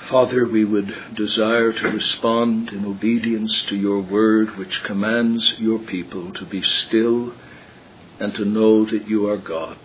Father, we would desire to respond in obedience to your word, which commands your people to be still and to know that you are God.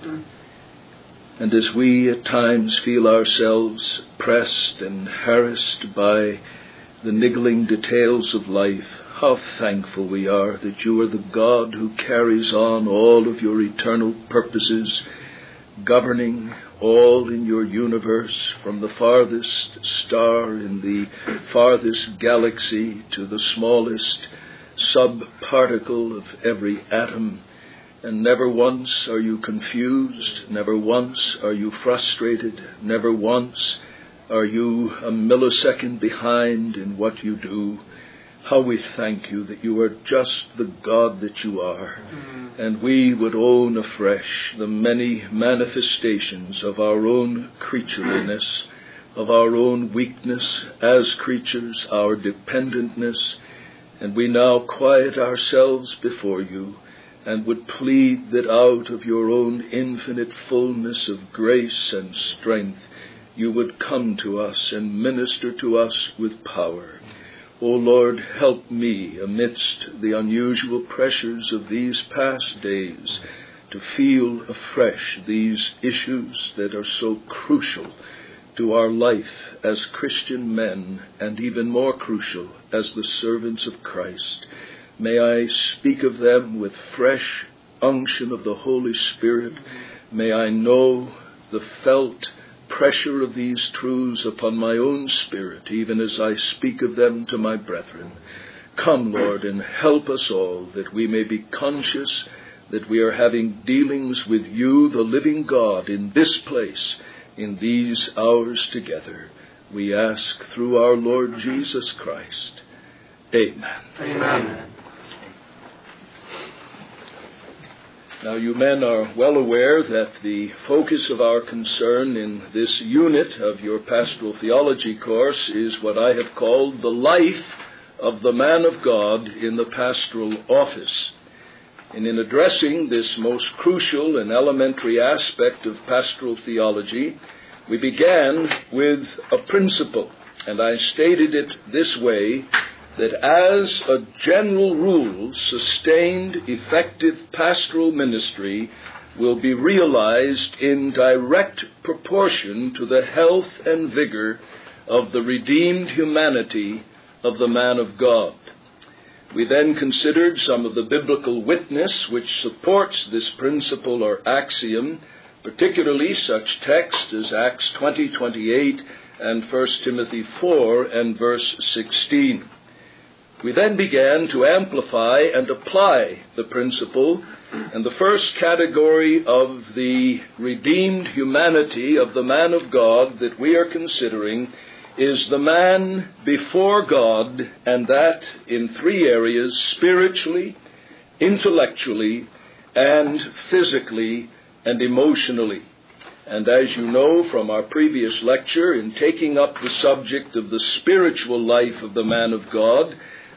And as we at times feel ourselves pressed and harassed by the niggling details of life, how thankful we are that you are the God who carries on all of your eternal purposes, governing all in your universe, from the farthest star in the farthest galaxy to the smallest subparticle of every atom. And never once are you confused, never once are you frustrated, never once are you a millisecond behind in what you do. How we thank you that you are just the God that you are. And we would own afresh the many manifestations of our own creatureliness, of our own weakness as creatures, our dependentness. And we now quiet ourselves before you and would plead that out of your own infinite fullness of grace and strength, you would come to us and minister to us with power. O Lord, help me amidst the unusual pressures of these past days to feel afresh these issues that are so crucial to our life as Christian men, and even more crucial as the servants of Christ. May I speak of them with fresh unction of the Holy Spirit. May I know the felt pressure of these truths upon my own spirit, even as I speak of them to my brethren. Come, Lord, and help us all, that we may be conscious that we are having dealings with you, the living God, in this place, in these hours together. We ask through our Lord Jesus Christ. Amen. Amen. Now, you men are well aware that the focus of our concern in this unit of your pastoral theology course is what I have called the life of the man of God in the pastoral office. And in addressing this most crucial and elementary aspect of pastoral theology, we began with a principle, and I stated it this way, that as a general rule, sustained, effective pastoral ministry will be realized in direct proportion to the health and vigor of the redeemed humanity of the man of God. We then considered some of the biblical witness which supports this principle or axiom, particularly such texts as Acts 20:28 and 1 Timothy 4 and verse 16. We then began to amplify and apply the principle, and the first category of the redeemed humanity of the man of God that we are considering is the man before God, and that in three areas: spiritually, intellectually, and physically and emotionally. And as you know from our previous lecture, in taking up the subject of the spiritual life of the man of God,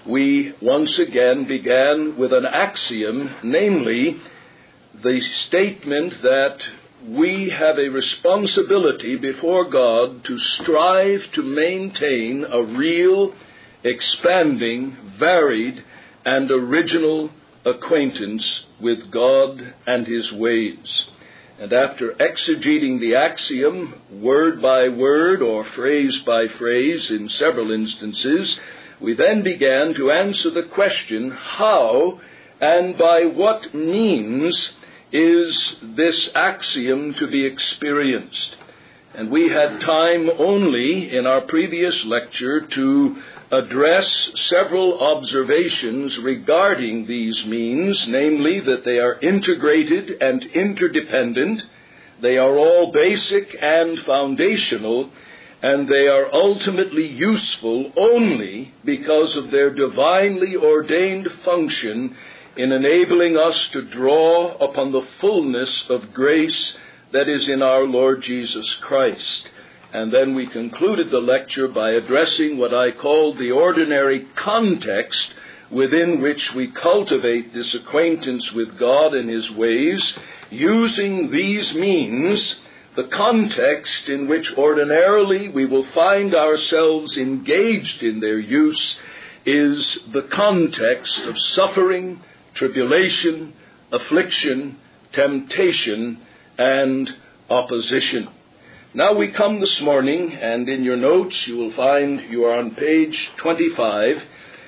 we once again began with an axiom, namely the statement that we have a responsibility before God to strive to maintain a real, expanding, varied, and original acquaintance with God and His ways. And after exegeting the axiom word by word or phrase by phrase in several instances, we then began to answer the question, how and by what means is this axiom to be experienced? And we had time only in our previous lecture to address several observations regarding these means, namely that they are integrated and interdependent, they are all basic and foundational, and they are ultimately useful only because of their divinely ordained function in enabling us to draw upon the fullness of grace that is in our Lord Jesus Christ. And then we concluded the lecture by addressing what I called the ordinary context within which we cultivate this acquaintance with God and His ways, using these means the context in which ordinarily we will find ourselves engaged in their use is the context of suffering, tribulation, affliction, temptation, and opposition. Now we come this morning, and in your notes you will find you are on page 25,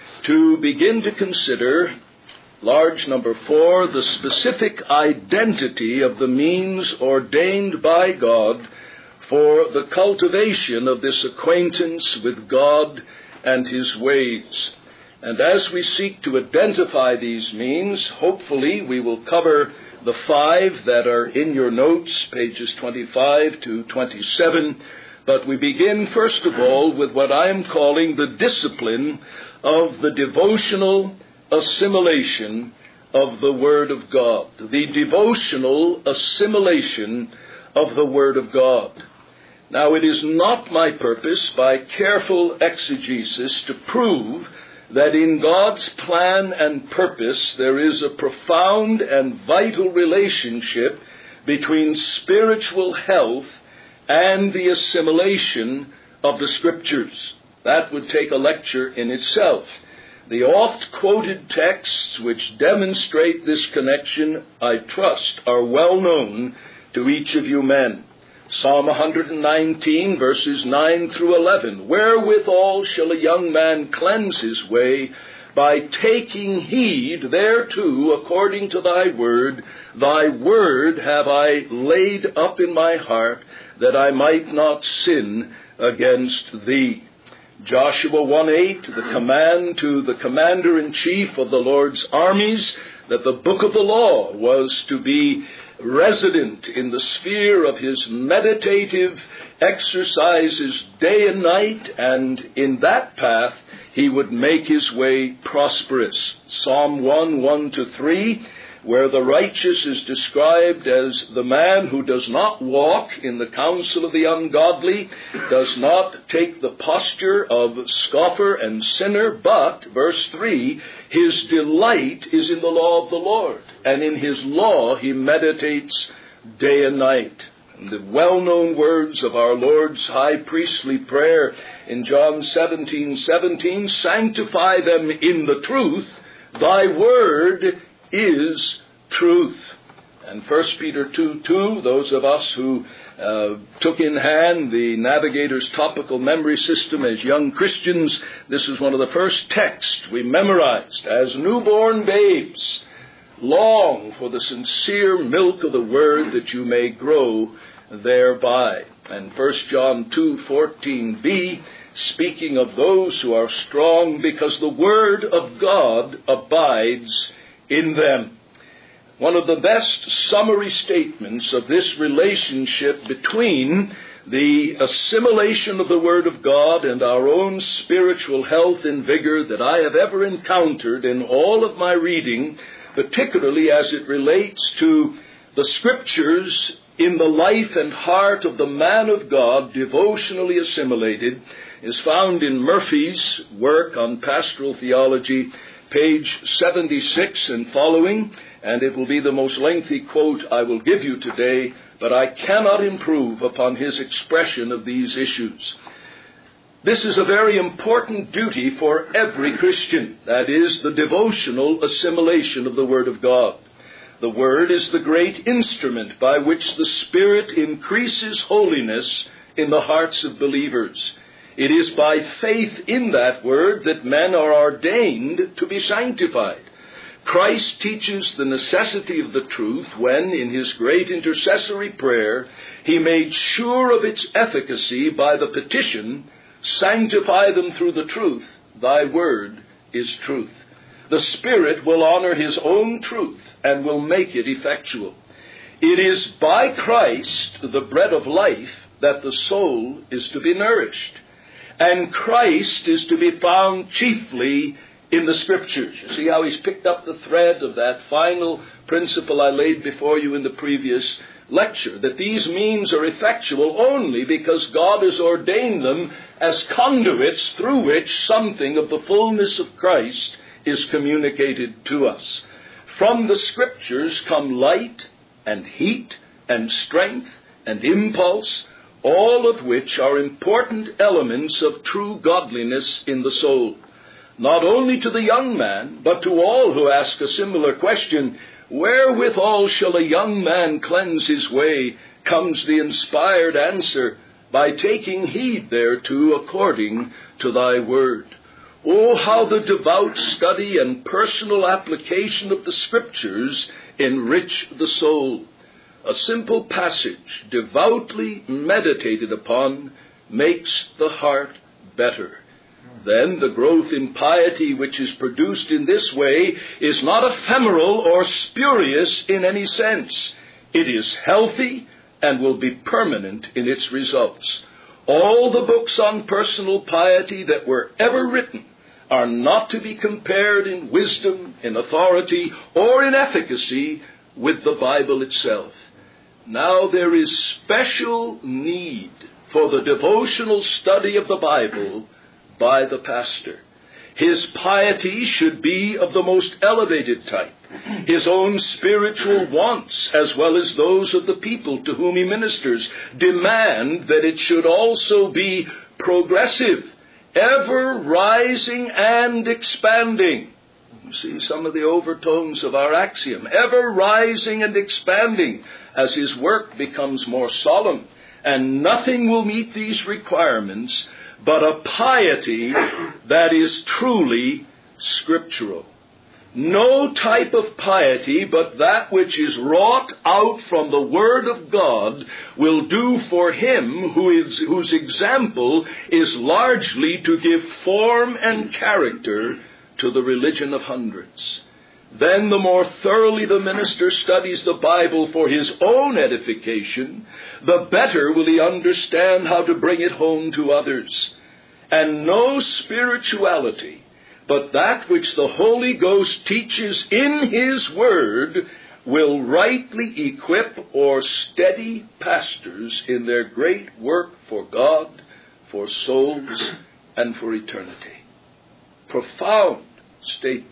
to begin to consider large number 4, the specific identity of the means ordained by God for the cultivation of this acquaintance with God and His ways. And as we seek to identify these means, hopefully we will cover the 5 that are in your notes, pages 25 to 27. But we begin, first of all, with what I am calling the discipline of the devotional assimilation of the Word of God. The devotional assimilation of the Word of God. Now, it is not my purpose, by careful exegesis, to prove that in God's plan and purpose there is a profound and vital relationship between spiritual health and the assimilation of the Scriptures. That would take a lecture in itself. The oft-quoted texts which demonstrate this connection, I trust, are well known to each of you men. Psalm 119, verses 9 through 11. Wherewithal shall a young man cleanse his way? By taking heed thereto according to thy word. Thy word have I laid up in my heart, that I might not sin against thee. Joshua 1:8, the command to the commander-in-chief of the Lord's armies, that the book of the law was to be resident in the sphere of his meditative exercises day and night, and in that path he would make his way prosperous. Psalm 1:1-3, where the righteous is described as the man who does not walk in the counsel of the ungodly, does not take the posture of scoffer and sinner, but, verse 3, his delight is in the law of the Lord, and in his law he meditates day and night. And the well-known words of our Lord's high priestly prayer in John 17:17, sanctify them in the truth, thy word is truth. And 1 Peter 2:2, those of us who took in hand the Navigator's topical memory system as young Christians, this is one of the first texts we memorized. As newborn babes, long for the sincere milk of the word, that you may grow thereby. And 1 John 2:14b, speaking of those who are strong because the word of God abides in them. One of the best summary statements of this relationship between the assimilation of the Word of God and our own spiritual health and vigor that I have ever encountered in all of my reading, particularly as it relates to the Scriptures in the life and heart of the man of God devotionally assimilated, is found in Murphy's work on pastoral theology, page 76 and following, and it will be the most lengthy quote I will give you today, but I cannot improve upon his expression of these issues. This is a very important duty for every Christian, that is, the devotional assimilation of the Word of God. The Word is the great instrument by which the Spirit increases holiness in the hearts of believers. It is by faith in that Word that men are ordained to be sanctified. Christ teaches the necessity of the truth when, in his great intercessory prayer, he made sure of its efficacy by the petition, sanctify them through the truth, thy word is truth. The Spirit will honor his own truth and will make it effectual. It is by Christ, the bread of life, that the soul is to be nourished. And Christ is to be found chiefly in the Scriptures. You see how he's picked up the thread of that final principle I laid before you in the previous lecture, that these means are effectual only because God has ordained them as conduits through which something of the fullness of Christ is communicated to us. From the Scriptures come light and heat and strength and impulse, all of which are important elements of true godliness in the soul. Not only to the young man, but to all who ask a similar question, wherewithal shall a young man cleanse his way, comes the inspired answer, by taking heed thereto according to thy word. Oh, how the devout study and personal application of the Scriptures enrich the soul. A simple passage, devoutly meditated upon, makes the heart better. Then the growth in piety which is produced in this way is not ephemeral or spurious in any sense. It is healthy and will be permanent in its results. All the books on personal piety that were ever written are not to be compared in wisdom, in authority, or in efficacy with the Bible itself. Now there is special need for the devotional study of the Bible by the pastor. His piety should be of the most elevated type. His own spiritual wants, as well as those of the people to whom he ministers, demand that it should also be progressive, ever rising and expanding. You see some of the overtones of our axiom, ever rising and expanding as his work becomes more solemn. And nothing will meet these requirements but a piety that is truly scriptural. No type of piety but that which is wrought out from the Word of God will do for him whose example is largely to give form and character to the religion of hundreds. Then the more thoroughly the minister studies the Bible for his own edification, the better will he understand how to bring it home to others. And no spirituality, but that which the Holy Ghost teaches in His Word, will rightly equip or steady pastors in their great work for God, for souls, and for eternity. Profound statement.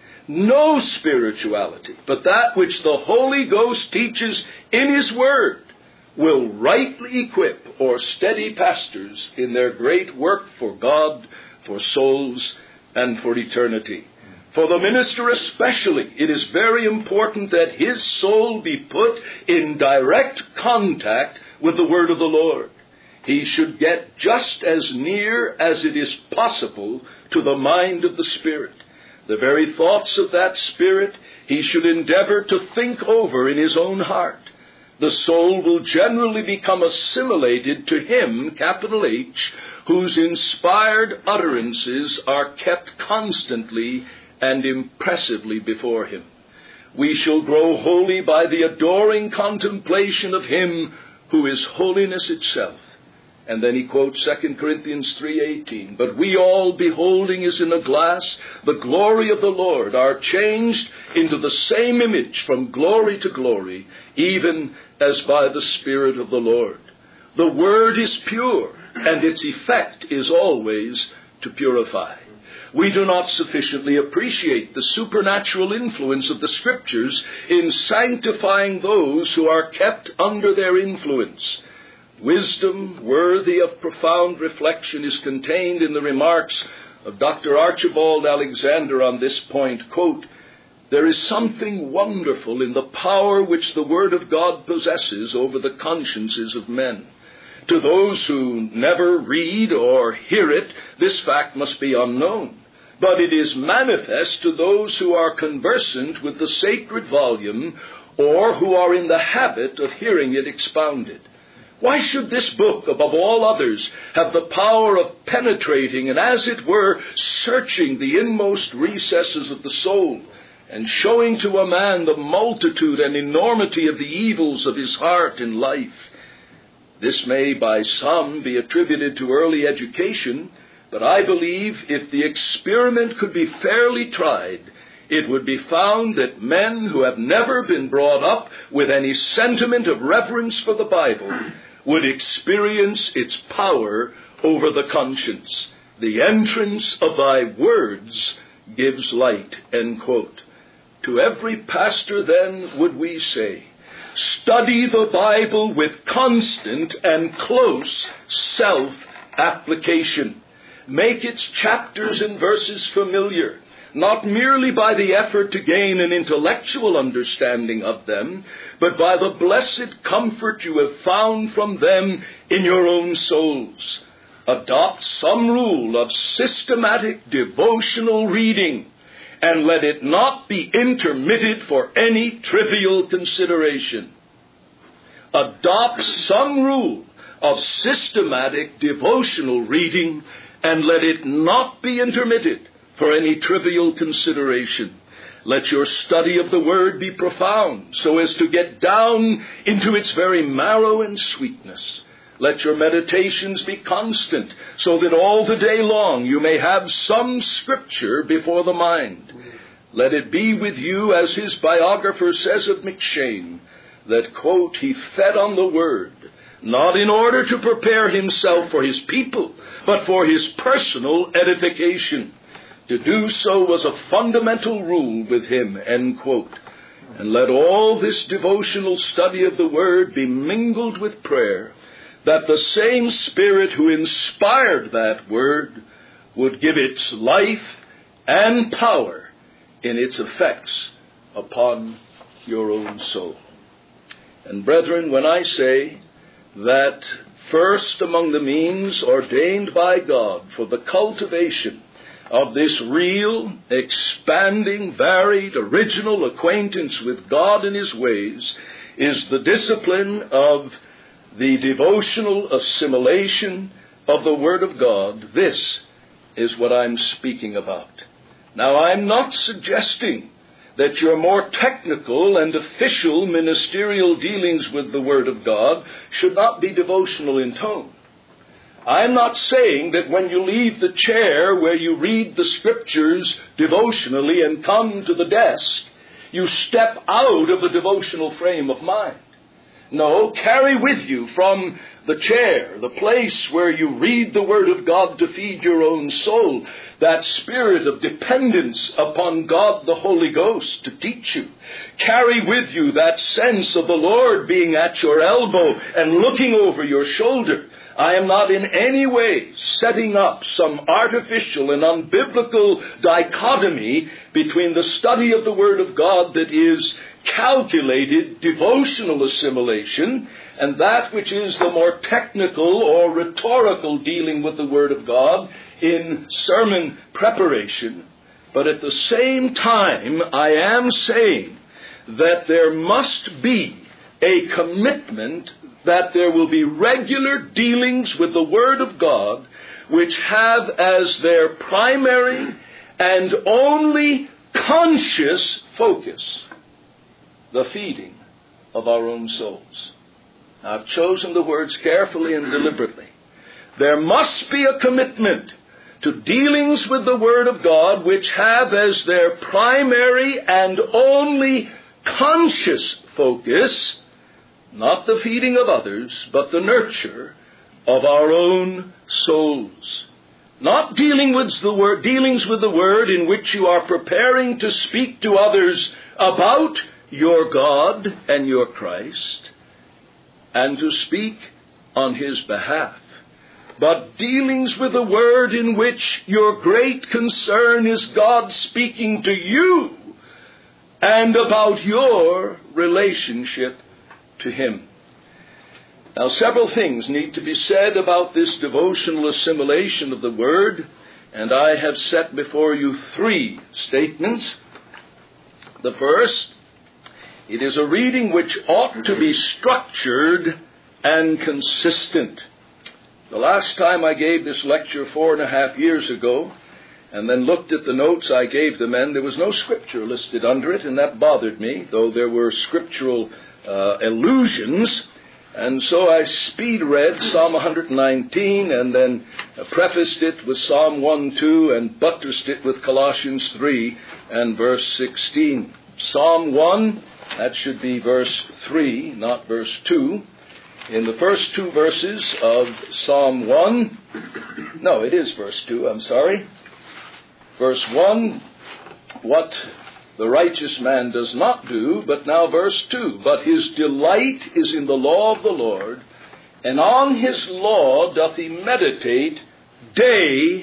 No spirituality, but that which the Holy Ghost teaches in His Word, will rightly equip or steady pastors in their great work for God, for souls, and for eternity. For the minister especially, it is very important that his soul be put in direct contact with the Word of the Lord. He should get just as near as it is possible to the mind of the Spirit. The very thoughts of that Spirit he should endeavor to think over in his own heart. The soul will generally become assimilated to him, capital H, whose inspired utterances are kept constantly and impressively before him. We shall grow holy by the adoring contemplation of him who is holiness itself. And then he quotes 2 Corinthians 3:18, "But we all, beholding as in a glass the glory of the Lord, are changed into the same image from glory to glory, even as by the Spirit of the Lord." The Word is pure, and its effect is always to purify. We do not sufficiently appreciate the supernatural influence of the Scriptures in sanctifying those who are kept under their influence. Wisdom worthy of profound reflection is contained in the remarks of Dr. Archibald Alexander on this point. Quote, "There is something wonderful in the power which the Word of God possesses over the consciences of men. To those who never read or hear it, this fact must be unknown. But it is manifest to those who are conversant with the sacred volume or who are in the habit of hearing it expounded. Why should this book, above all others, have the power of penetrating and, as it were, searching the inmost recesses of the soul and showing to a man the multitude and enormity of the evils of his heart and life? This may by some be attributed to early education, but I believe if the experiment could be fairly tried, it would be found that men who have never been brought up with any sentiment of reverence for the Bible would experience its power over the conscience. The entrance of thy words gives light." End quote. To every pastor, then, would we say, Study the Bible with constant and close self-application. Make its chapters and verses familiar, not merely by the effort to gain an intellectual understanding of them, but by the blessed comfort you have found from them in your own souls. Adopt some rule of systematic devotional reading, and let it not be intermitted for any trivial consideration. Adopt some rule of systematic devotional reading, and let it not be intermitted for any trivial consideration. Let your study of the Word be profound, so as to get down into its very marrow and sweetness. Let your meditations be constant, so that all the day long you may have some Scripture before the mind. Let it be with you, as his biographer says of McCheyne, that, quote, he fed on the Word, not in order to prepare himself for his people, but for his personal edification. To do so was a fundamental rule with him, end quote. And let all this devotional study of the Word be mingled with prayer, that the same Spirit who inspired that Word would give its life and power in its effects upon your own soul. And brethren, when I say that first among the means ordained by God for the cultivation of this real, expanding, varied, original acquaintance with God and His ways is the discipline of the devotional assimilation of the Word of God, this is what I'm speaking about. Now, I'm not suggesting that your more technical and official ministerial dealings with the Word of God should not be devotional in tone. I'm not saying that when you leave the chair where you read the Scriptures devotionally and come to the desk, you step out of the devotional frame of mind. No, carry with you from the chair, the place where you read the Word of God to feed your own soul, that spirit of dependence upon God the Holy Ghost to teach you. Carry with you that sense of the Lord being at your elbow and looking over your shoulder. I am not in any way setting up some artificial and unbiblical dichotomy between the study of the Word of God that is calculated devotional assimilation and that which is the more technical or rhetorical dealing with the Word of God in sermon preparation. But at the same time, I am saying that there must be a commitment that there will be regular dealings with the Word of God which have as their primary and only conscious focus the feeding of our own souls. I've chosen the words carefully and deliberately. There must be a commitment to dealings with the Word of God which have as their primary and only conscious focus not the feeding of others, but the nurture of our own souls. Not dealings with the Word in which you are preparing to speak to others about your God and your Christ, and to speak on His behalf, but dealings with the Word in which your great concern is God speaking to you and about your relationship to Him. Now, several things need to be said about this devotional assimilation of the Word, and I have set before you 3 statements. The first, it is a reading which ought to be structured and consistent. The last time I gave this lecture 4.5 years ago, and then looked at the notes I gave the men, there was no Scripture listed under it, and that bothered me, though there were scriptural allusions. And so I speed read Psalm 119 and then prefaced it with Psalm 1:2 and buttressed it with Colossians 3 and verse 16. Psalm 1, that should be verse 3, not verse 2. In the first 2 verses of Psalm 1, no, it is verse 2, I'm sorry. Verse 1, what the righteous man does not do. But now verse 2, but his delight is in the law of the Lord, and on his law doth he meditate day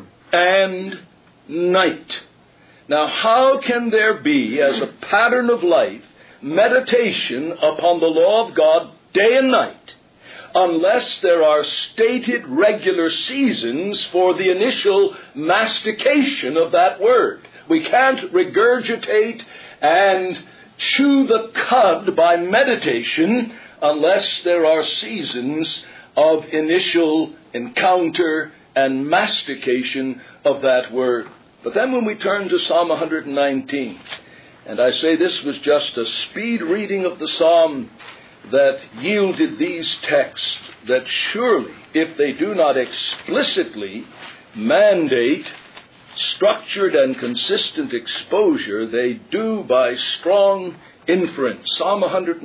and night. Now, how can there be, as a pattern of life, meditation upon the law of God day and night, unless there are stated regular seasons for the initial mastication of that word? We can't regurgitate and chew the cud by meditation unless there are seasons of initial encounter and mastication of that word. But then when we turn to Psalm 119, and I say this was just a speed reading of the psalm that yielded these texts, that surely, if they do not explicitly mandate structured and consistent exposure, they do by strong inference. Psalm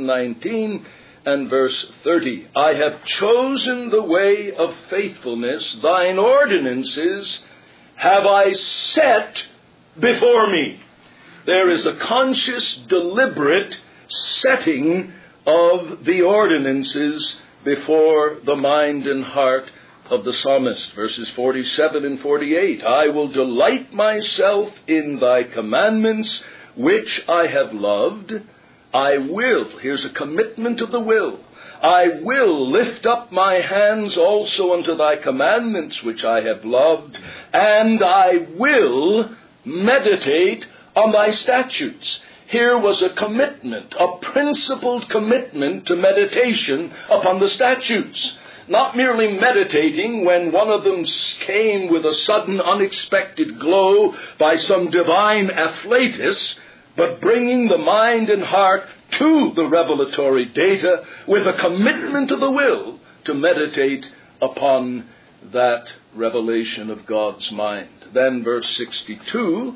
119 and verse 30, I have chosen the way of faithfulness, thine ordinances have I set before me. There is a conscious, deliberate setting of the ordinances before the mind and heart of the psalmist. Verses 47 and 48, I will delight myself in thy commandments, which I have loved. I will, here's a commitment of the will, I will lift up my hands also unto thy commandments, which I have loved, and I will meditate on thy statutes. Here was a commitment, a principled commitment to meditation upon the statutes. Not merely meditating when one of them came with a sudden unexpected glow by some divine afflatus, but bringing the mind and heart to the revelatory data with a commitment of the will to meditate upon that revelation of God's mind. Then verse 62,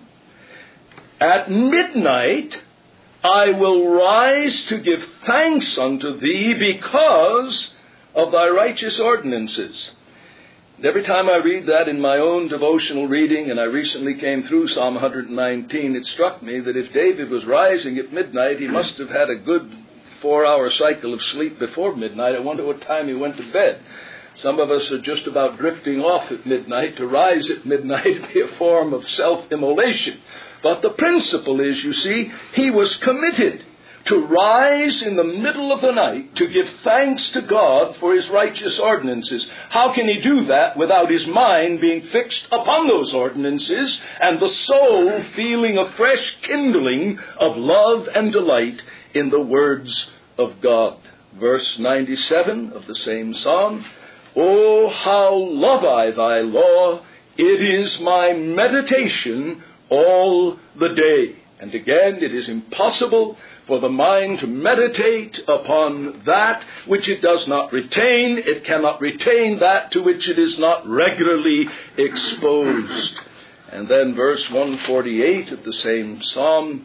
at midnight I will rise to give thanks unto thee because of thy righteous ordinances. And every time I read that in my own devotional reading, and I recently came through Psalm 119, it struck me that if David was rising at midnight, he must have had a good 4-hour cycle of sleep before midnight. I wonder what time he went to bed. Some of us are just about drifting off at midnight. To rise at midnight be a form of self-immolation. But the principle is, you see, he was committed to rise in the middle of the night to give thanks to God for his righteous ordinances. How can he do that without his mind being fixed upon those ordinances and the soul feeling a fresh kindling of love and delight in the words of God? Verse 97 of the same psalm, O how love I thy law, it is my meditation all the day. And again, it is impossible for the mind to meditate upon that which it does not retain. It cannot retain that to which it is not regularly exposed. And then verse 148 of the same psalm,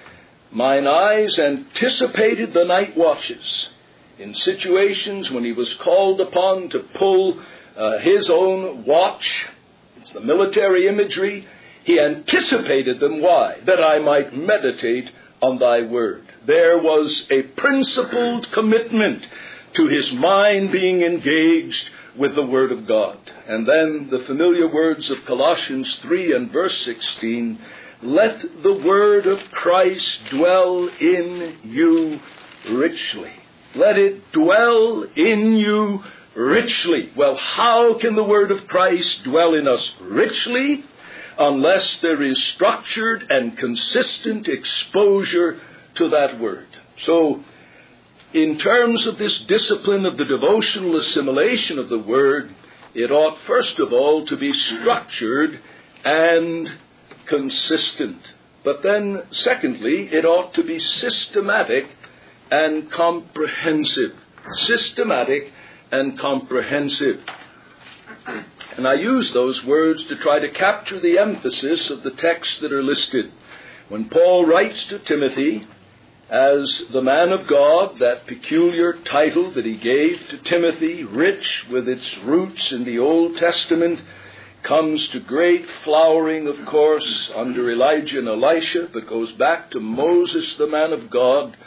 mine eyes anticipated the night watches. In situations when he was called upon to pull his own watch, it's the military imagery, he anticipated them. Why? That I might meditate on thy word. There was a principled commitment to his mind being engaged with the word of God. And then the familiar words of Colossians 3 and verse 16, let the word of Christ dwell in you richly. Let it dwell in you richly. Well, how can the word of Christ dwell in us richly? Unless there is structured and consistent exposure to that word. So, in terms of this discipline of the devotional assimilation of the word, it ought first of all to be structured and consistent. But then, secondly, it ought to be systematic and comprehensive. Systematic and comprehensive. And I use those words to try to capture the emphasis of the texts that are listed. When Paul writes to Timothy, as the man of God, that peculiar title that he gave to Timothy, rich with its roots in the Old Testament, comes to great flowering, of course, under Elijah and Elisha, but goes back to Moses, the man of God.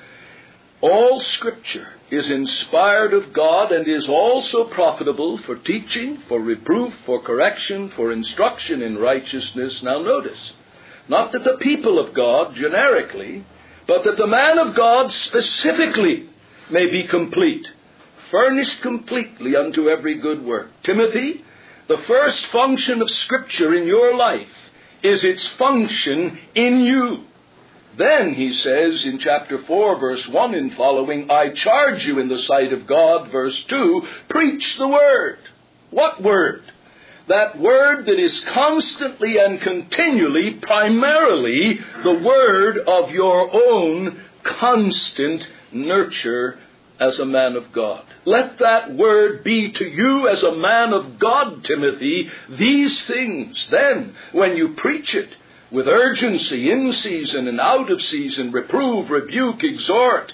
All Scripture is inspired of God and is also profitable for teaching, for reproof, for correction, for instruction in righteousness. Now notice, not that the people of God generically, but that the man of God specifically may be complete, furnished completely unto every good work. Timothy, the first function of Scripture in your life is its function in you. Then, he says in chapter 4, verse 1 and following, I charge you in the sight of God, verse 2, preach the word. What word? That word that is constantly and continually, primarily, the word of your own constant nurture as a man of God. Let that word be to you as a man of God, Timothy, these things. Then, when you preach it, with urgency, in season and out of season, reprove, rebuke, exhort.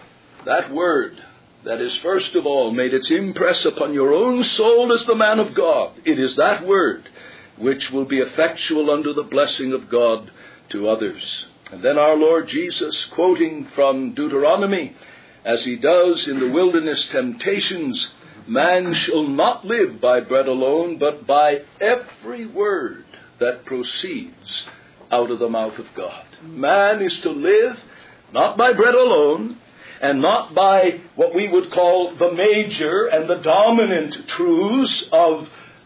That word that is first of all made its impress upon your own soul as the man of God. It is that word which will be effectual unto the blessing of God to others. And then our Lord Jesus, quoting from Deuteronomy, as he does in the wilderness temptations, man shall not live by bread alone, but by every word that proceeds out of the mouth of God. Man is to live not by bread alone, and not by what we would call the major and the dominant truths of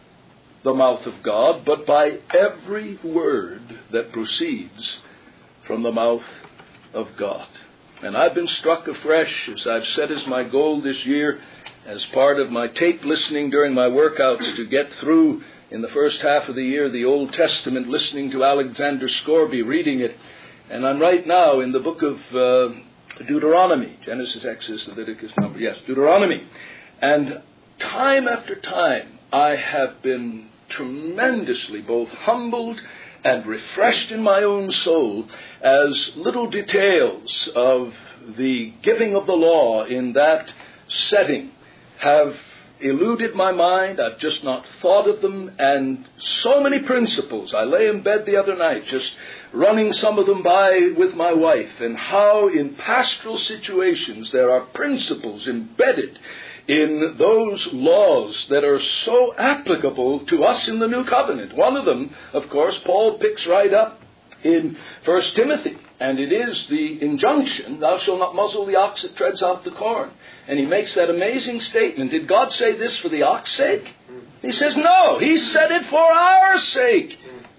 the mouth of God, but by every word that proceeds from the mouth of God. And I've been struck afresh, as I've set as my goal this year, as part of my tape listening during my workouts, to get through in the first half of the year the Old Testament, listening to Alexander Scorby reading it. And I'm right now in the book of Deuteronomy, Genesis, Exodus, Leviticus, Numbers, Deuteronomy. And time after time I have been tremendously both humbled and refreshed in my own soul as little details of the giving of the law in that setting have eluded my mind. I've just not thought of them. And so many principles. I lay in bed the other night just running some of them by with my wife, and how in pastoral situations there are principles embedded in those laws that are so applicable to us in the New Covenant. One of them, of course, Paul picks right up in 1 Timothy, and it is the injunction, thou shalt not muzzle the ox that treads out the corn. And he makes that amazing statement. Did God say this for the ox's sake? He says no. He said it for our sake.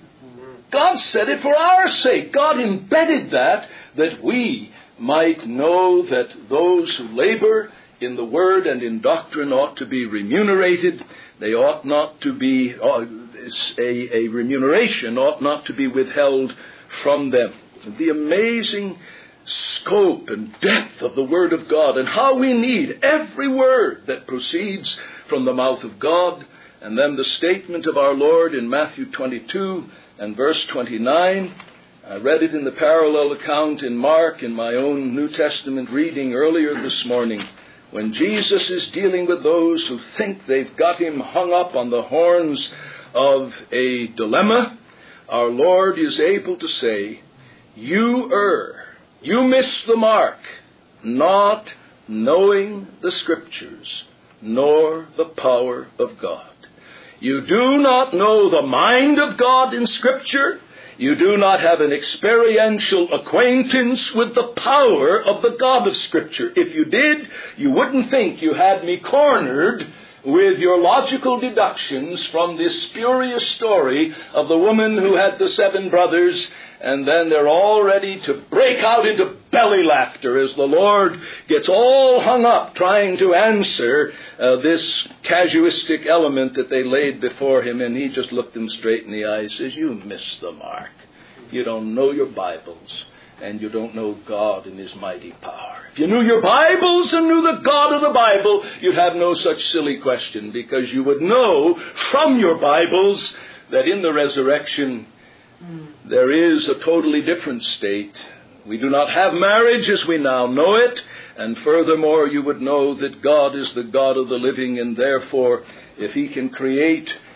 God said it for our sake. God embedded that we might know that those who labor in the word and in doctrine ought to be remunerated. They ought not to be, a remuneration ought not to be withheld from them. The amazing scope and depth of the Word of God, and how we need every word that proceeds from the mouth of God. And then the statement of our Lord in Matthew 22 and verse 29. I read it in the parallel account in Mark in my own New Testament reading earlier this morning, when Jesus is dealing with those who think they've got him hung up on the horns of a dilemma. Our Lord is able to say, you err. You miss the mark, not knowing the Scriptures, nor the power of God. You do not know the mind of God in Scripture. You do not have an experiential acquaintance with the power of the God of Scripture. If you did, you wouldn't think you had me cornered with your logical deductions from this spurious story of the woman who had the 7 brothers, and then they're all ready to break out into belly laughter as the Lord gets all hung up trying to answer this casuistic element that they laid before him, and he just looked them straight in the eye and says, you miss the mark. You don't know your Bibles, and you don't know God in His mighty power. If you knew your Bibles and knew the God of the Bible, you'd have no such silly question, because you would know from your Bibles that in the resurrection there is a totally different state. We do not have marriage as we now know it, and furthermore you would know that God is the God of the living, and therefore if He can create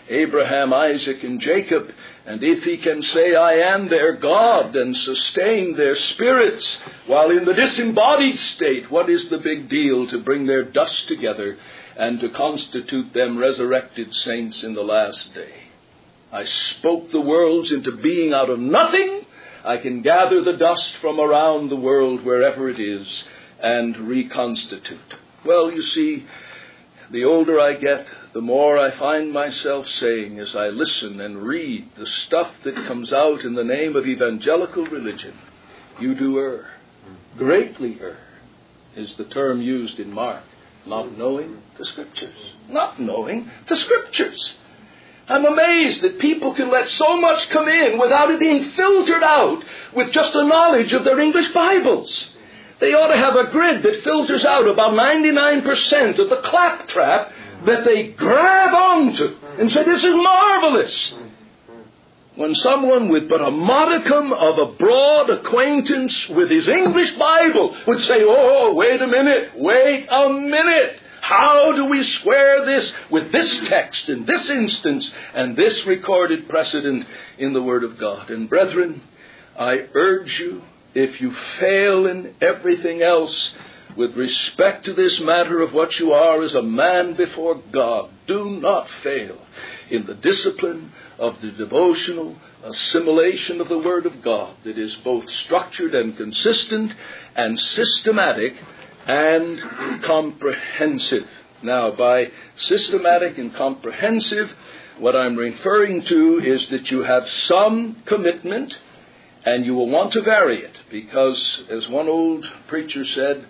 Abraham, Isaac, and Jacob. And if he can say, I am their God, and sustain their spirits while in the disembodied state, what is the big deal to bring their dust together and to constitute them resurrected saints in the last day? I spoke the worlds into being out of nothing. I can gather the dust from around the world, wherever it is, and reconstitute. Well, you see, the older I get, the more I find myself saying as I listen and read the stuff that comes out in the name of evangelical religion, you do err. Greatly err is the term used in Mark. Not knowing the Scriptures. Not knowing the Scriptures. I'm amazed that people can let so much come in without it being filtered out with just a knowledge of their English Bibles. They ought to have a grid that filters out about 99% of the claptrap that they grab onto and say, this is marvelous. When someone with but a modicum of a broad acquaintance with his English Bible would say, oh, wait a minute. How do we square this with this text in this instance and this recorded precedent in the Word of God? And brethren, I urge you, if you fail in everything else with respect to this matter of what you are as a man before God, do not fail in the discipline of the devotional assimilation of the Word of God that is both structured and consistent and systematic and comprehensive. Now, by systematic and comprehensive, what I'm referring to is that you have some commitment and you will want to vary it, because, as one old preacher said,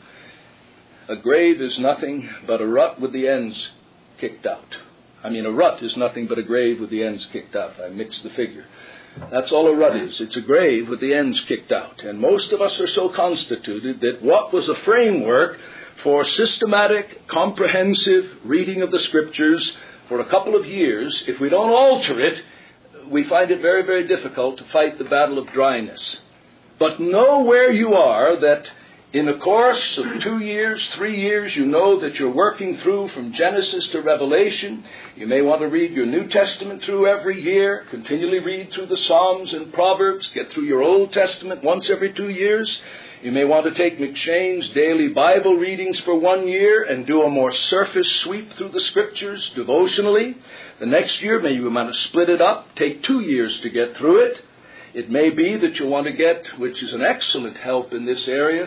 a grave is nothing but a rut with the ends kicked out. A rut is nothing but a grave with the ends kicked out. I mixed the figure. That's all a rut is. It's a grave with the ends kicked out. And most of us are so constituted that what was a framework for systematic, comprehensive reading of the Scriptures for a couple of years, if we don't alter it, we find it very, very difficult to fight the battle of dryness. But know where you are, that in a course of 2 years, 3 years, you know that you're working through from Genesis to Revelation. You may want to read your New Testament through every year, continually read through the Psalms and Proverbs, get through your Old Testament once every 2 years. You may want to take McShane's daily Bible readings for 1 year and do a more surface sweep through the Scriptures devotionally. The next year, maybe you want to split it up, take 2 years to get through it. It may be that you want to get, which is an excellent help in this area,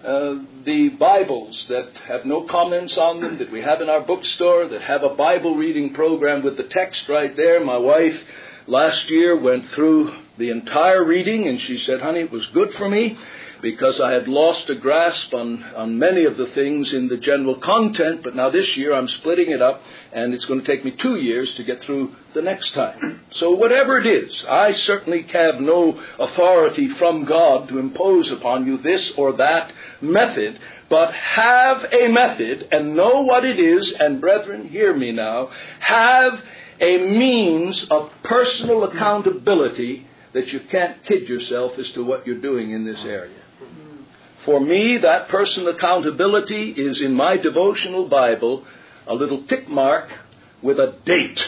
the Bibles that have no comments on them, that we have in our bookstore, that have a Bible reading program with the text right there. My wife last year went through the entire reading, and she said, honey, it was good for me because I had lost a grasp on many of the things in the general content, but now this year I'm splitting it up, and it's going to take me 2 years to get through the next time. So whatever it is, I certainly have no authority from God to impose upon you this or that method, but have a method and know what it is, and brethren, hear me now, have a means of personal accountability that you can't kid yourself as to what you're doing in this area. For me, that personal accountability is in my devotional Bible a little tick mark with a date.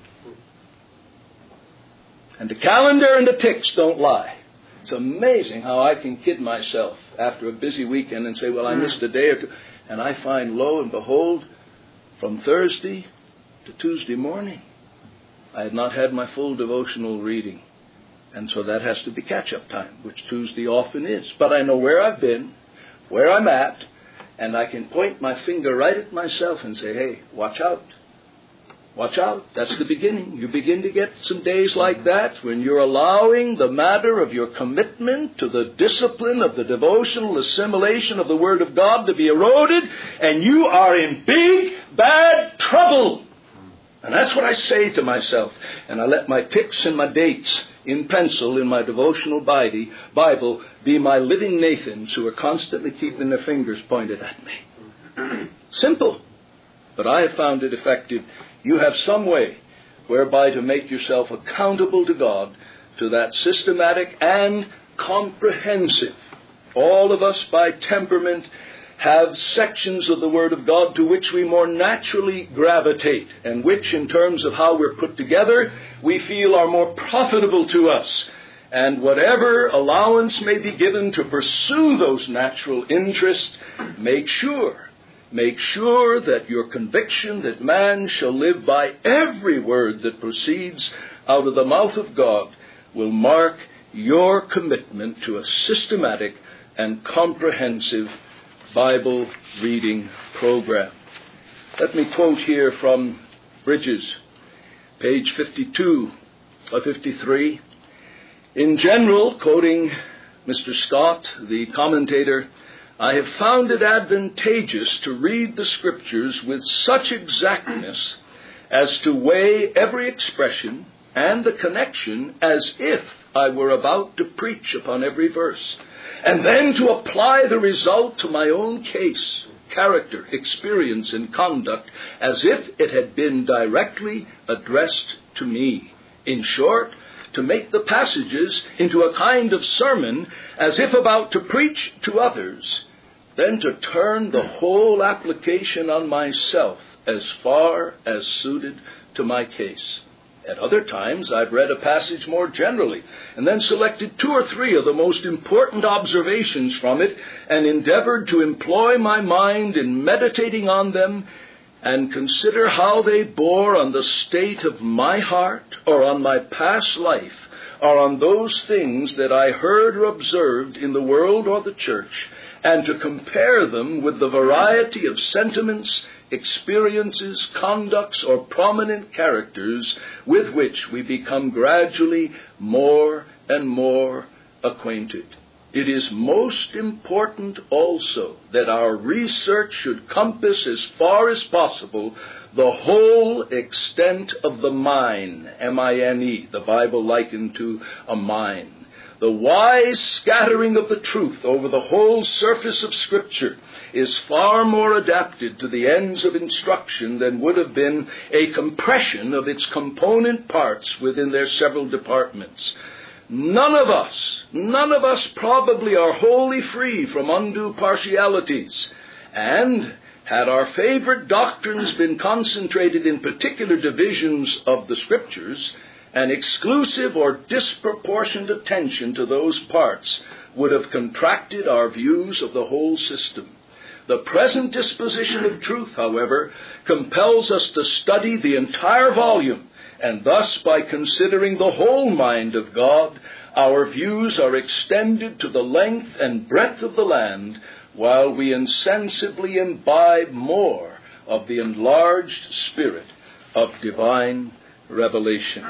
And the calendar and the ticks don't lie. It's amazing how I can kid myself after a busy weekend and say, well, I missed a day or two. And I find, lo and behold, from Thursday to Tuesday morning, I had not had my full devotional reading. And so that has to be catch-up time, which Tuesday often is. But I know where I've been, where I'm at, and I can point my finger right at myself and say, hey, watch out. Watch out. That's the beginning. You begin to get some days like that when you're allowing the matter of your commitment to the discipline of the devotional assimilation of the Word of God to be eroded, and you are in big, bad trouble. And that's what I say to myself. And I let my ticks and my dates in pencil in my devotional Bible be my living Nathans who are constantly keeping their fingers pointed at me. Simple. But I have found it effective. You have some way whereby to make yourself accountable to God to that systematic and comprehensive. All of us by temperament have sections of the Word of God to which we more naturally gravitate, and which, in terms of how we're put together, we feel are more profitable to us. And whatever allowance may be given to pursue those natural interests, make sure that your conviction that man shall live by every word that proceeds out of the mouth of God will mark your commitment to a systematic and comprehensive Bible reading program. Let me quote here from Bridges, page 53. In general, quoting Mr. Scott, the commentator, I have found it advantageous to read the Scriptures with such exactness as to weigh every expression and the connection as if I were about to preach upon every verse, and then to apply the result to my own case, character, experience, and conduct as if it had been directly addressed to me. In short, to make the passages into a kind of sermon as if about to preach to others, then to turn the whole application on myself as far as suited to my case. At other times, I've read a passage more generally, and then selected 2 or 3 of the most important observations from it, and endeavored to employ my mind in meditating on them, and consider how they bore on the state of my heart, or on my past life, or on those things that I heard or observed in the world or the church, and to compare them with the variety of sentiments, experiences, conducts, or prominent characters with which we become gradually more and more acquainted. It is most important also that our research should compass as far as possible the whole extent of the mine, M-I-N-E, the Bible likened to a mine. The wise scattering of the truth over the whole surface of Scripture is far more adapted to the ends of instruction than would have been a compression of its component parts within their several departments. None of us probably are wholly free from undue partialities, and had our favorite doctrines been concentrated in particular divisions of the Scriptures, an exclusive or disproportionate attention to those parts would have contracted our views of the whole system. The present disposition of truth, however, compels us to study the entire volume, and thus, by considering the whole mind of God, our views are extended to the length and breadth of the land, while we insensibly imbibe more of the enlarged spirit of divine revelation.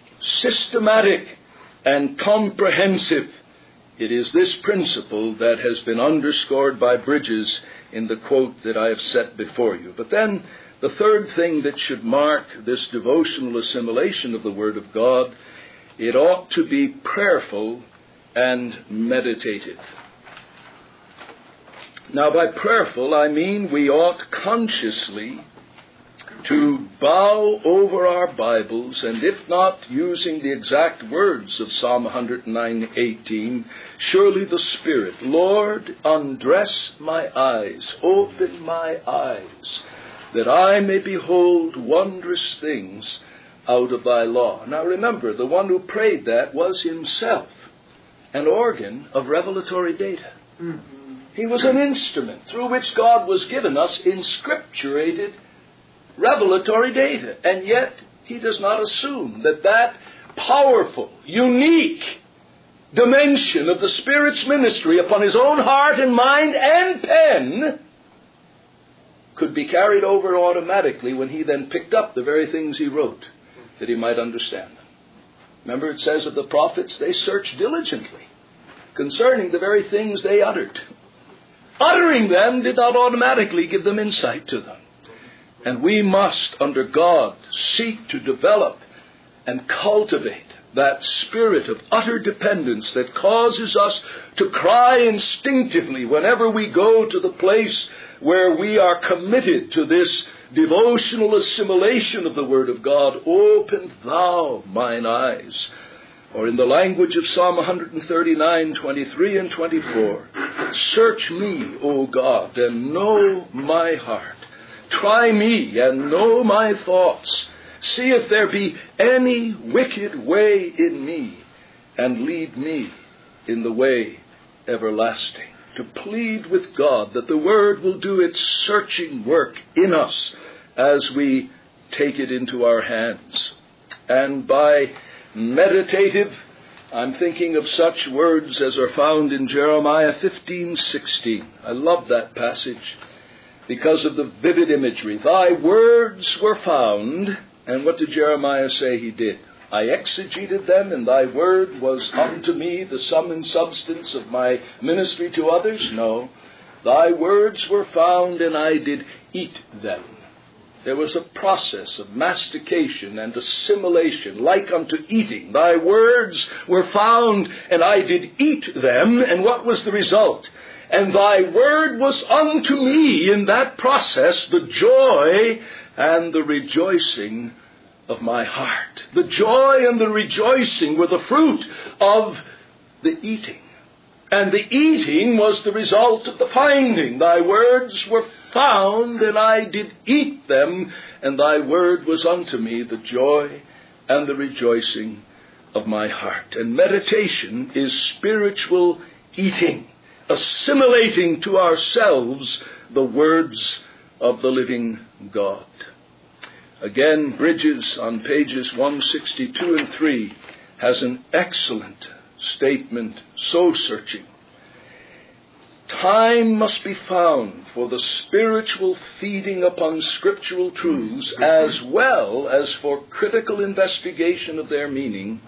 Systematic and comprehensive. It is this principle that has been underscored by Bridges in the quote that I have set before you. But then, the third thing that should mark this devotional assimilation of the Word of God, it ought to be prayerful and meditative. Now, by prayerful, I mean we ought consciously to bow over our Bibles, and if not using the exact words of Psalm 109:18, surely the Spirit, Lord, undress my eyes, open my eyes, that I may behold wondrous things out of thy law. Now remember, the one who prayed that was himself an organ of revelatory data. He was an instrument through which God was given us inscripturated revelatory data. And yet, he does not assume that that powerful, unique dimension of the Spirit's ministry upon his own heart and mind and pen could be carried over automatically when he then picked up the very things he wrote, that he might understand them. Remember, it says of the prophets, they searched diligently concerning the very things they uttered. Uttering them did not automatically give them insight to them. And we must, under God, seek to develop and cultivate that spirit of utter dependence that causes us to cry instinctively whenever we go to the place where we are committed to this devotional assimilation of the Word of God. Open thou mine eyes. Or in the language of Psalm 139, 23 and 24, Search me, O God, and know my heart. Try me and know my thoughts. See if there be any wicked way in me, and lead me in the way everlasting. To plead with God that the Word will do its searching work in us as we take it into our hands. And by meditative, I'm thinking of such words as are found in Jeremiah 15:16. I love that passage because of the vivid imagery. Thy words were found, and what did Jeremiah say he did? I exegeted them, and thy word was unto me the sum and substance of my ministry to others? No. Thy words were found, and I did eat them. There was a process of mastication and assimilation, like unto eating. Thy words were found, and I did eat them. And what was the result? And thy word was unto me in that process the joy and the rejoicing of my heart. The joy and the rejoicing were the fruit of the eating. And the eating was the result of the finding. Thy words were found, and I did eat them, and thy word was unto me the joy and the rejoicing of my heart. And meditation is spiritual eating, assimilating to ourselves the words of the living God. Again, Bridges on pages 162 and 3 has an excellent statement, so searching. Time must be found for the spiritual feeding upon scriptural truths as well as for critical investigation of their meaning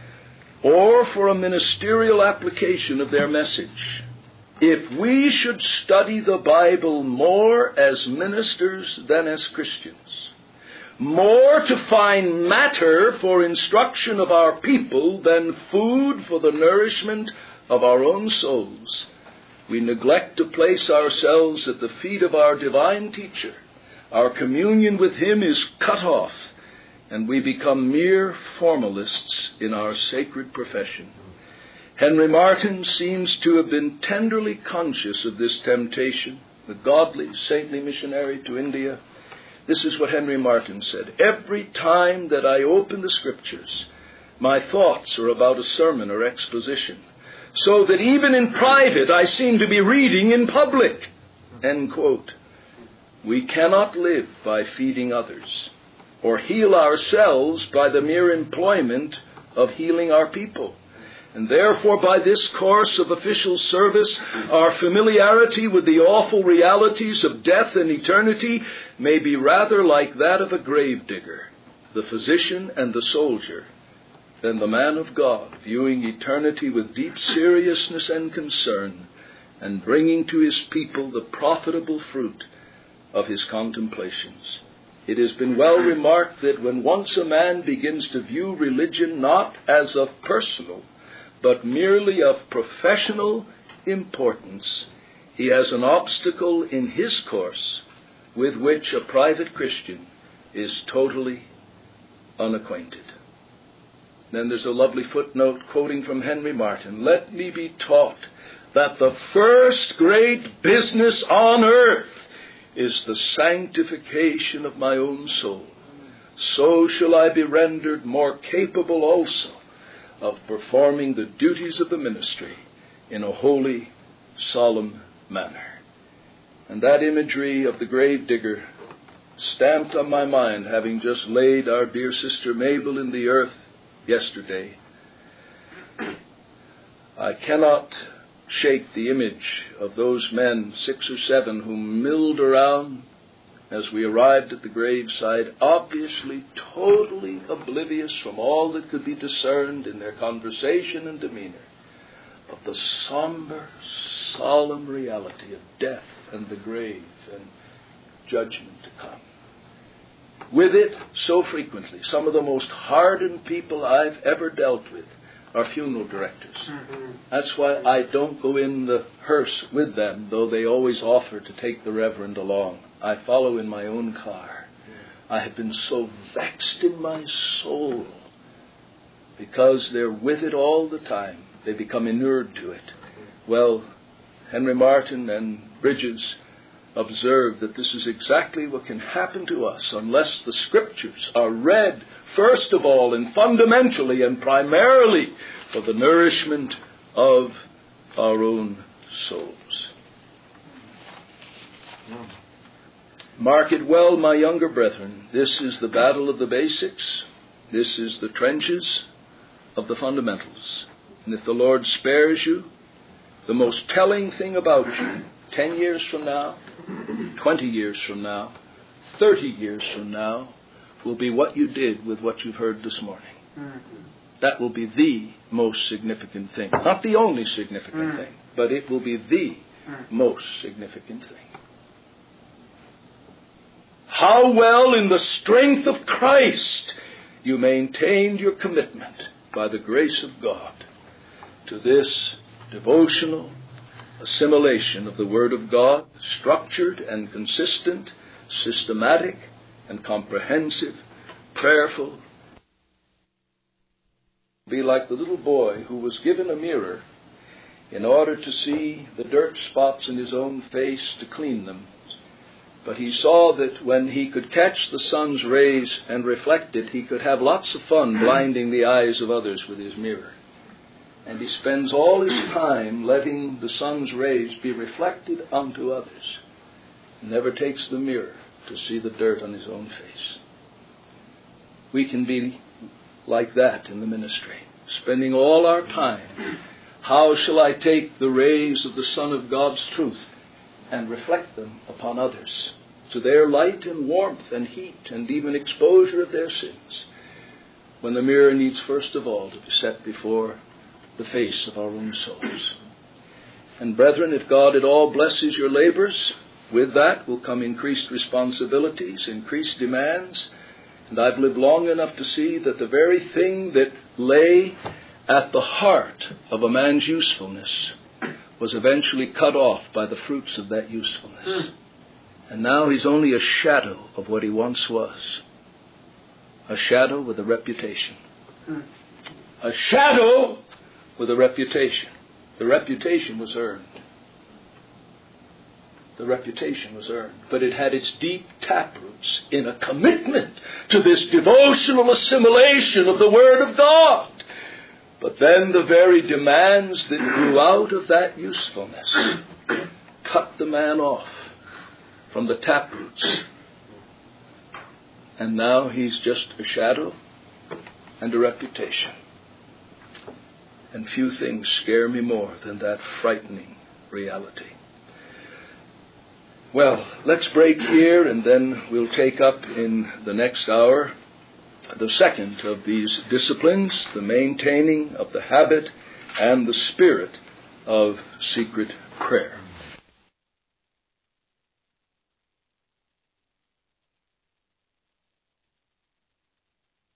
or for a ministerial application of their message. If we should study the Bible more as ministers than as Christians, more to find matter for instruction of our people than food for the nourishment of our own souls, we neglect to place ourselves at the feet of our divine teacher. Our communion with him is cut off, and we become mere formalists in our sacred profession. Henry Martyn seems to have been tenderly conscious of this temptation, the godly, saintly missionary to India. This is what Henry Martyn said. Every time that I open the Scriptures, my thoughts are about a sermon or exposition, so that even in private I seem to be reading in public. End quote. We cannot live by feeding others, or heal ourselves by the mere employment of healing our people. And therefore, by this course of official service, our familiarity with the awful realities of death and eternity may be rather like that of a gravedigger, the physician and the soldier, than the man of God, viewing eternity with deep seriousness and concern, and bringing to his people the profitable fruit of his contemplations. It has been well remarked that when once a man begins to view religion not as of personal, but merely of professional importance, he has an obstacle in his course with which a private Christian is totally unacquainted. Then there's a lovely footnote quoting from Henry Martyn. Let me be taught that the first great business on earth is the sanctification of my own soul. So shall I be rendered more capable also of performing the duties of the ministry in a holy, solemn manner. And that imagery of the gravedigger stamped on my mind, having just laid our dear sister Mabel in the earth yesterday. I cannot shake the image of those men, 6 or 7, who milled around as we arrived at the graveside, obviously totally oblivious from all that could be discerned in their conversation and demeanor of the somber, solemn reality of death and the grave and judgment to come. With it, so frequently, some of the most hardened people I've ever dealt with are funeral directors. That's why I don't go in the hearse with them, though they always offer to take the reverend along. I follow in my own car. I have been so vexed in my soul because they're with it all the time. They become inured to it. Well, Henry Martin and Bridges observe that this is exactly what can happen to us unless the Scriptures are read first of all and fundamentally and primarily for the nourishment of our own souls. Mark it well, my younger brethren. This is the battle of the basics. This is the trenches of the fundamentals. And if the Lord spares you, the most telling thing about you 10 years from now, 20 years from now, 30 years from now, will be what you did with what you've heard this morning. That will be the most significant thing. Not the only significant thing, but it will be the most significant thing. How well in the strength of Christ you maintained your commitment by the grace of God to this devotional assimilation of the Word of God, structured and consistent, systematic and comprehensive, prayerful. Be like the little boy who was given a mirror in order to see the dirt spots in his own face to clean them. But he saw that when he could catch the sun's rays and reflect it, he could have lots of fun blinding the eyes of others with his mirror. And he spends all his time letting the sun's rays be reflected onto others. He never takes the mirror to see the dirt on his own face. We can be like that in the ministry, spending all our time. How shall I take the rays of the Son of God's truth and reflect them upon others, to their light and warmth and heat and even exposure of their sins, when the mirror needs first of all to be set before the face of our own souls. And brethren, if God at all blesses your labors, with that will come increased responsibilities, increased demands, and I've lived long enough to see that the very thing that lay at the heart of a man's usefulness was eventually cut off by the fruits of that usefulness. And now he's only a shadow of what he once was. A shadow with a reputation. A shadow with a reputation. The reputation was earned. The reputation was earned. But it had its deep taproots in a commitment to this devotional assimilation of the Word of God. But then the very demands that grew out of that usefulness cut the man off from the taproots. And now he's just a shadow and a reputation. And few things scare me more than that frightening reality. Well, let's break here, and then we'll take up in the next hour the second of these disciplines, the maintaining of the habit and the spirit of secret prayer.